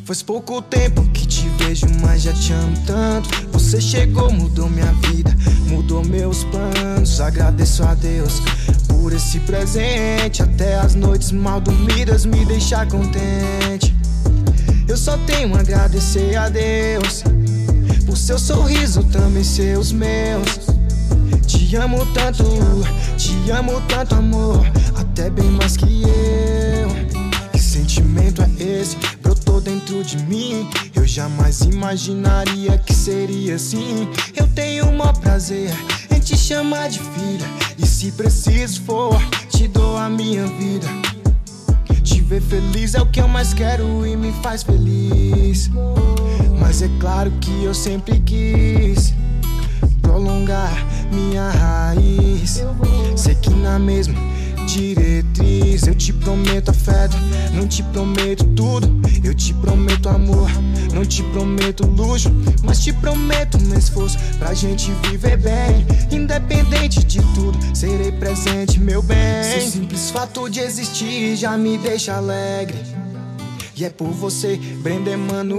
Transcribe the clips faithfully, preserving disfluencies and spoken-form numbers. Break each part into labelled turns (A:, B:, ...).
A: Faz pouco tempo que te vejo, mas já te amo tanto. Você chegou, mudou minha vida, mudou meus planos. Agradeço a Deus por esse presente. Até as noites mal dormidas me deixar contente. Eu só tenho a agradecer a Deus por seu sorriso, também seus meus. Te amo tanto, te amo tanto, amor, até bem mais que eu. Que sentimento é esse? Brotou dentro de mim. Eu jamais imaginaria que seria assim. Eu tenho o maior prazer em te chamar de filha, e se preciso for, te dou a minha vida. Te ver feliz é o que eu mais quero e me faz feliz. Mas é claro que eu sempre quis prolongar minha raiz. Sei que na mesma diretriz. Eu te prometo afeto, não te prometo tudo. Eu te prometo amor, não te prometo luxo, mas te prometo um esforço pra gente viver bem. Independente de tudo, serei presente, meu bem. Seu simples fato de existir já me deixa alegre, e é por você, Brenda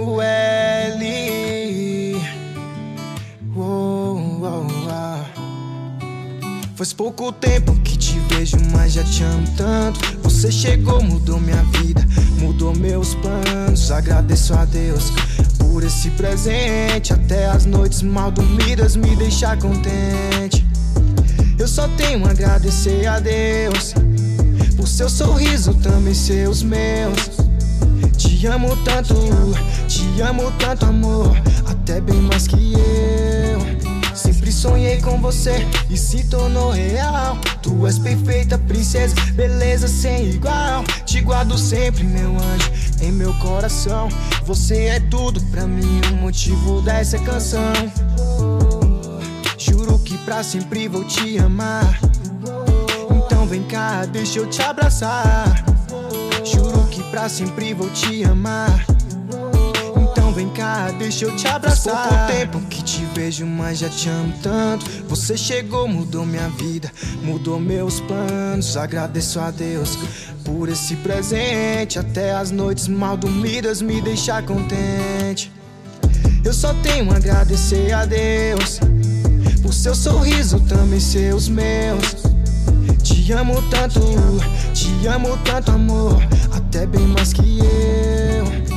A: Emanuele. Oh, oh, oh. Faz pouco tempo que te vejo, mas já te amo tanto. Você chegou, mudou minha vida, mudou meus planos. Agradeço a Deus por esse presente. Até as noites mal dormidas me deixar contente. Eu só tenho a agradecer a Deus por seu sorriso, também seus meus. Te amo tanto, te amo tanto, amor, até bem mais que eu. Sempre sonhei com você e se tornou real. Tu és perfeita, princesa, beleza sem igual. Te guardo sempre, meu anjo, em meu coração. Você é tudo pra mim, o motivo dessa canção. Juro que pra sempre vou te amar. Então vem cá, deixa eu te abraçar. Juro que pra sempre vou te amar. Então vem cá, deixa eu te abraçar. Faz pouco tempo que te vejo, mas já te amo tanto. Você chegou, mudou minha vida, mudou meus planos. Agradeço a Deus por esse presente. Até as noites mal dormidas me deixar contente. Eu só tenho a agradecer a Deus por seu sorriso, também seus meus. Te amo tanto, te amo tanto, amor, até bem mais que eu.